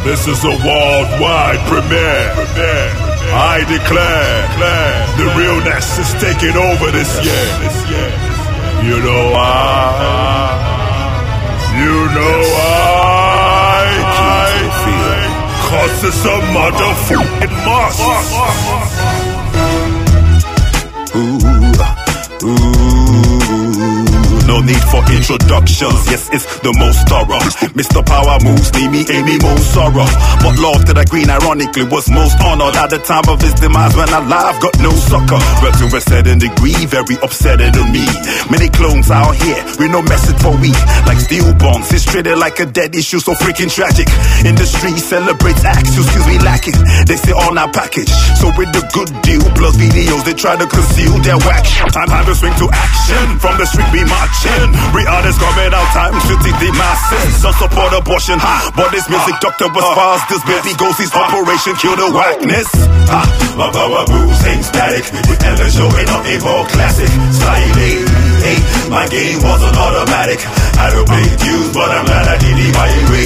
This is a worldwide premiere. I declare the realness is taking over this year. You know why? Cause it's a motherfucking must. No need for introductions, yes, it's the most thorough. Mr. Power moves, me, Amy, most sorrow. But love to the green, ironically, was most honored at the time of his demise when our life got no sucker. But to a certain degree, very upsetting to me. Many clones out here with no message for we. Like steel bombs, it's treated like a dead issue, so freaking tragic. Industry celebrates acts, excuse me, lacking. They say all our package. So with the good deal plus videos, they try to conceal their whack. Time to swing to action. From the street we march. We are this coming out time to teach the masses. Some support abortion, but this music doctor was fast. This baby goes, his operation kill the whackness. My power moves ain't static. With Ella showing up a more classic. Sliding, hey, my game wasn't automatic. I don't play cues, but I'm glad I did it my way.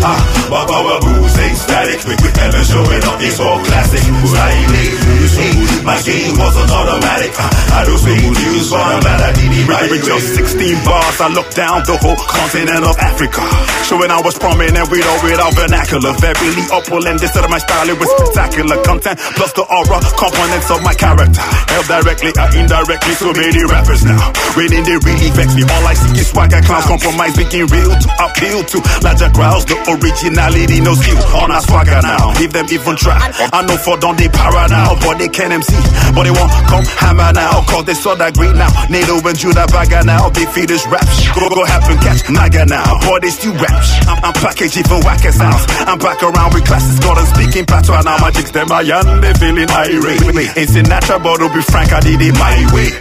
My power moves ain't static. With Ella showing up a more classic. Sliding, hey, my game wasn't automatic. I don't play cues, but I'm glad I did it my way. 16 bars, I looked down the whole continent of Africa. Showing I was prominent with our vernacular. Very opulent, this of my style, it was spectacular. Content plus the aura, components of my character. Held directly or indirectly to many rappers now. Waiting they really vex me. All I see is swagger clowns, compromise making real to appeal to larger crowds. The originality, no skill on our swagger now. Leave them even try. I know for don't they para now, but they can MC. But they won't come hammer now, cause they saw that great now. NATO and Judah bagger now, they feed this rap. Go happen, catch Naga now. Boy, they still rap. I'm packaged even whacker sounds. I'm back around with classes, got them speaking patois now. My chicks, them Mayan, they feeling irate. Ain't it natural, but to be frank, I did it my way.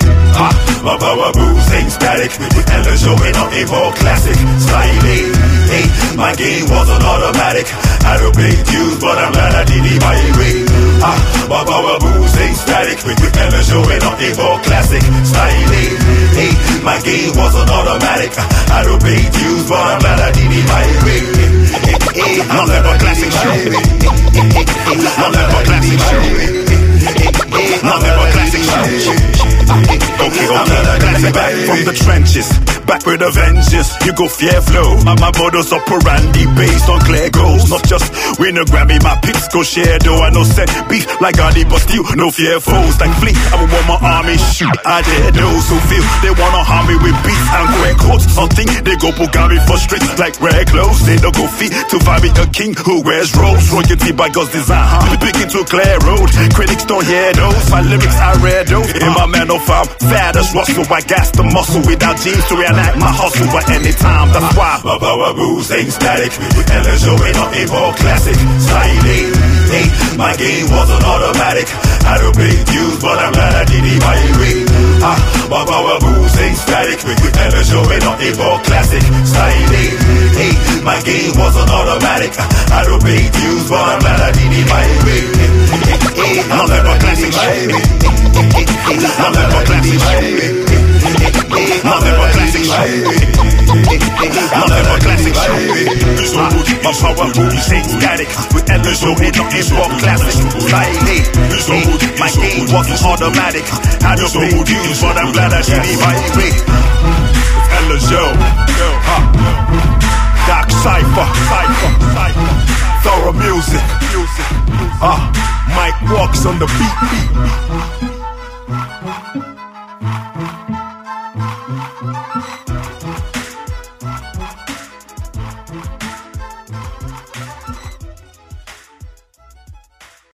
My power moves ain't static. With Ella showing up a more classic. Sliding, hey, my game wasn't automatic. I don't pay dues, but I'm glad I did it my way. My power moves ain't static. With Ella showing up a more classic. Sliding, hey, my game wasn't automatic. I don't pay dues, but I'm glad I did it my way. I'll never classic show. I'll never classic show. I'll never classic show. Okay, classic back from the trenches, back with a vengeance. You go fear flow. My modus operandi based on clear goals. Not just win a Grammy, my pics go share though. I know set beef like Gotti, but still no fear foes like fleet. I will want my army shoot. I dare those who feel they wanna harm me with beats and red coats. Something they go Bugatti for streets like red clothes. They don't go feet to find me a king who wears robes. Royalty by God's design, Picking to clear road. Critics don't hear those. My lyrics I read those. In my man of I'm fat as Russell. I gas the muscle without jeans to reenact my hustle at any time. That's why my power moves ain't static. With Ella showing up a more classic. Sliding, hey, my game wasn't automatic. I don't pay dues, but I'm glad I did it my way. My power moves ain't static. With Ella showing up a more classic. Sliding, hey, my game wasn't automatic. I don't pay dues, but I'm glad I did it my way. I'll never classic show. I'll never classic show. I'll never classic show. I'll never classic show. My power moves ain't static. With Ella showing up in more classic. Sliding, my game wasn't automatic. I don't pay dues, but I'm glad I did it my way. It's Ella Joe. Dark Cypher. Thorough music. Mike walks on the beat.